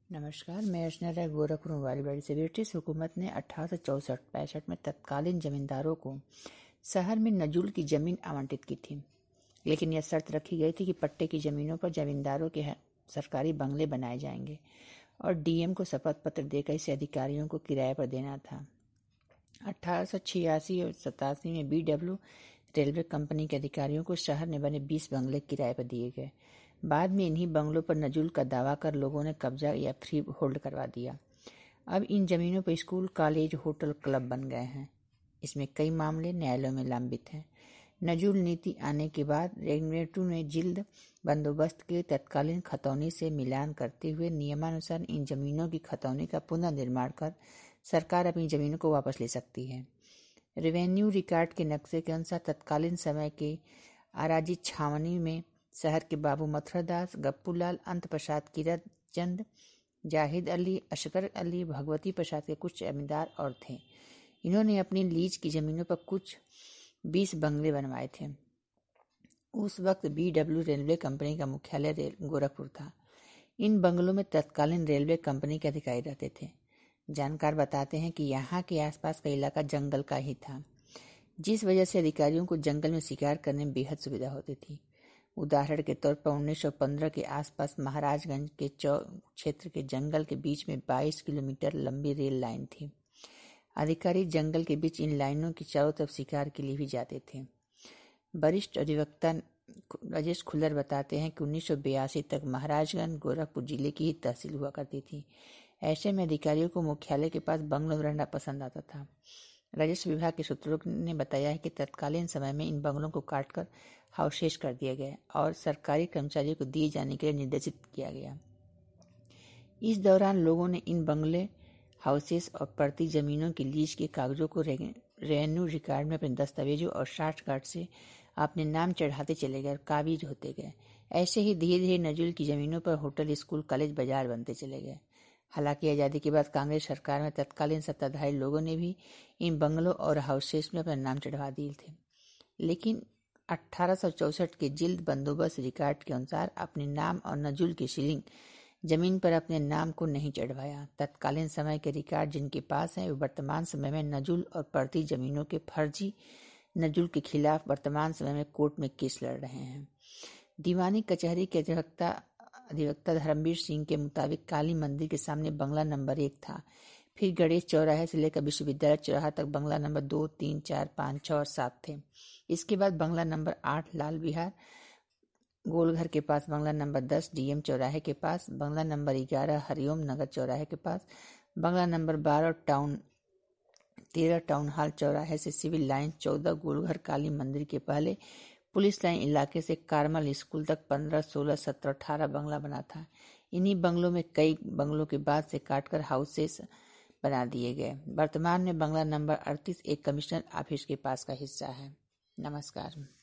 नमस्कार, मैं अर्चना राय गोरखपुर मोबाइल से। ब्रिटिश हुकूमत ने 1864-65 में तत्कालीन जमींदारों को शहर में नजूल की जमीन आवंटित की थी, लेकिन यह शर्त रखी गई थी कि पट्टे की जमीनों पर जमींदारों के सरकारी बंगले बनाए जाएंगे और डीएम को शपथ पत्र देकर इसे अधिकारियों को किराए पर देना था। 1886 और 87 में बीडब्ल्यू रेलवे कंपनी के अधिकारियों को शहर में बने 20 बंगले किराए पर दिए गए। बाद में इन्हीं बंगलों पर नजूल का दावा कर लोगों ने कब्जा या फ्री होल्ड करवा दिया। अब इन जमीनों पर स्कूल, कॉलेज, होटल, क्लब बन गए हैं। इसमें कई मामले न्यायालयों में लंबित हैं। नजूल नीति आने के बाद रेगुलेटरों ने जिल्द बंदोबस्त के तत्कालीन खतौनी से मिलान करते हुए नियमानुसार इन जमीनों की खतौनी का पुनर्निर्माण कर सरकार अपनी जमीनों को वापस ले सकती है। रेवेन्यू रिकॉर्ड के नक्शे के अनुसार तत्कालीन समय के आराजी छावनी में शहर के बाबू मथुरदास, गप्पूलाल, अंत प्रसाद, किरत चंद, जाहिद अली, असगर अली, भगवती प्रसाद के कुछ जमींदार और थे। इन्होंने अपनी लीज की जमीनों पर कुछ 20 बंगले बनवाए थे। उस वक्त बीडब्ल्यू रेलवे कंपनी का मुख्यालय गोरखपुर था। इन बंगलों में तत्कालीन रेलवे कंपनी के अधिकारी रहते थे। जानकार बताते हैं कि यहाँ के आसपास का इलाका जंगल का ही था, जिस वजह से अधिकारियों को जंगल में शिकार करने में बेहद सुविधा होती थी। उदाहरण के तौर पर 1915 के आसपास महाराजगंज के क्षेत्र के जंगल के बीच में 22 किलोमीटर लंबी रेल लाइन थी। अधिकारी जंगल के बीच इन लाइनों की चारों तरफ शिकार के लिए भी जाते थे। वरिष्ठ अधिवक्ता राजेश खुल्लर बताते हैं कि 1982 तक महाराजगंज गोरखपुर जिले की ही तहसील हुआ करती थी। ऐसे में अधिकारियों को मुख्यालय के पास बंगलों में रहना पसंद आता था। राजस्व विभाग के सूत्रों ने बताया है कि तत्कालीन समय में इन बंगलों को काटकर हाउसेस कर दिया गया और सरकारी कर्मचारियों को दिए जाने के लिए निर्देशित किया गया। इस दौरान लोगों ने इन बंगले, हाउसेस और पड़ती जमीनों की लीज के कागजों को रेवेन्यू रिकॉर्ड में अपने दस्तावेजों और साठगांठ से अपने नाम चढ़ाते चले गए और काबिज होते गए। ऐसे ही धीरे धीरे नजूल की जमीनों पर होटल, स्कूल, कॉलेज, बाजार बनते चले गए। हालांकि आज़ादी के बाद कांग्रेस सरकार में तत्कालीन सत्ताधारी लोगों ने भी इन बंगलों और हाउसेस में अपना नाम चढ़वा दिए थे, लेकिन 1864 के जिल्द बंदोबस्त रिकॉर्ड के अनुसार अपने नाम और नजूल की सीलिंग जमीन पर अपने नाम को नहीं चढ़वाया। तत्कालीन समय के रिकॉर्ड जिनके पास हैं, वे वर्तमान समय में नजूल और पड़ती जमीनों के फर्जी नजूल के खिलाफ वर्तमान समय में कोर्ट में केस लड़ रहे हैं। दीवानी कचहरी के अधिवक्ता धर्मवीर सिंह के मुताबिक काली मंदिर के सामने बंगला नंबर 1 था। फिर गणेश चौराहे से लेकर विश्वविद्यालय चौराहा तक बंगला नंबर 2, 3, 4, 5, 6 और 7 थे। इसके बाद बंगला नंबर 8 लाल विहार गोलघर के पास, बंगला नंबर 10 डीएम चौराहे के पास, बंगला नंबर 11 हरिओम नगर चौराहे के पास, बंगला नंबर 12 13 टाउन हॉल चौराहे से सिविल लाइन, 14 गोलघर काली मंदिर के पहले पुलिस लाइन इलाके से कार्मल स्कूल तक 15, 16, 17, 18 बंगला बना था। इन्हीं बंगलों में कई बंगलों के बाद से काटकर हाउसेस बना दिए गए। वर्तमान में बंगला नंबर 38 एक कमिश्नर ऑफिस के पास का हिस्सा है। नमस्कार।